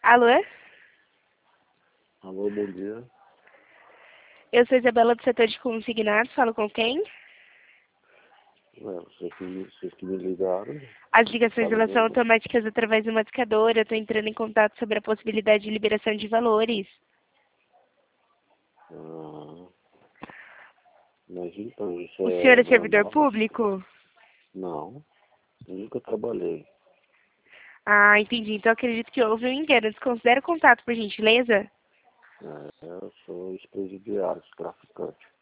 Alô? Alô, bom dia. Eu sou Isabela do setor de consignados, falo com quem? Vocês que me ligaram. As ligações elas são Falando. automáticas através de uma discadora. Eu estou entrando em contato sobre a possibilidade de liberação de valores. Ah, mas então, isso O senhor é é servidor normal? público? Não, eu nunca trabalhei. Ah, entendi. Então acredito que houve um engano. Desconsidere o contato, por gentileza. Eu sou ex-presidiário, traficante.